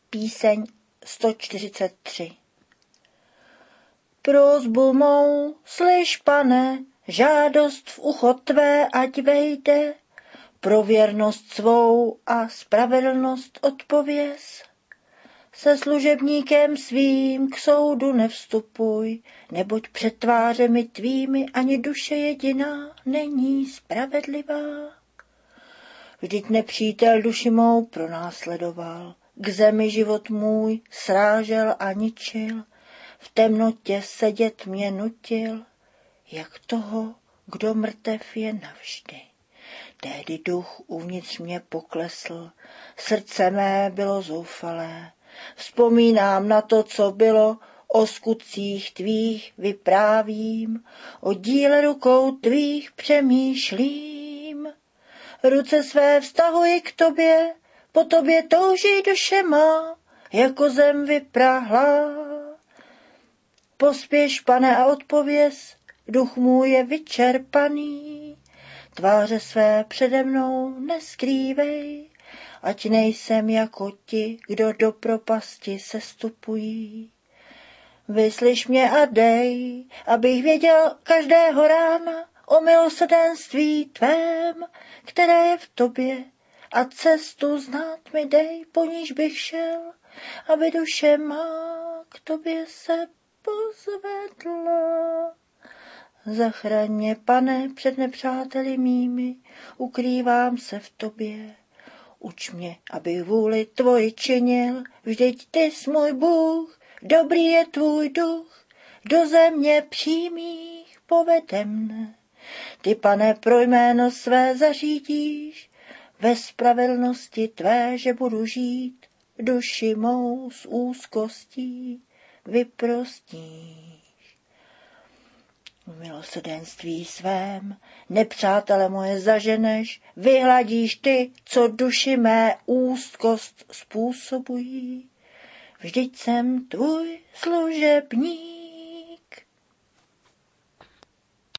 Píseň 143. Prosbu mou, slyš, Pane, žádost v ucho tvé, ať vejde, pro věrnost svou a spravedlnost odpověz. Se služebníkem svým k soudu nevstupuj, neboť před tvářemi tvými ani duše jediná není spravedlivá. Vždyť nepřítel duši mou pronásledoval, k zemi život můj srážel a ničil, v temnotě sedět mě nutil, jak toho, kdo mrtev je navždy. Tehdy duch uvnitř mě poklesl, srdce mé bylo zoufalé. Vzpomínám na to, co bylo, o skutcích tvých vyprávím, o díle rukou tvých přemýšlím. Ruce své vztahuji k tobě, po tobě touží duše má, jako zem vyprahlá. Pospěš, Pane, a odpověz, duch můj je vyčerpaný. Tváře své přede mnou neskrývej, ať nejsem jako ti, kdo do propasti sestupují. Vyslyš mě a dej, abych věděl každého rána o milosrdenství tvém, které je v tobě, a cestu znát mi dej, po níž bych šel, aby duše má k tobě se pozvedla. Zachraň mě, Pane, před nepřáteli mými, ukrývám se v tobě. Uč mě, abych vůli tvoji činil, vždyť ty jsi můj Bůh, dobrý je tvůj duch, do země přímých povede mne. Ty, Pane, pro jméno své zařídíš, ve spravedlnosti tvé, že budu žít, duši mou s úzkostí vyprostíš. V milosrdenství svém nepřátele moje zaženeš, vyhladíš ty, co duši mé úzkost způsobují. Vždyť jsem tvůj služebník.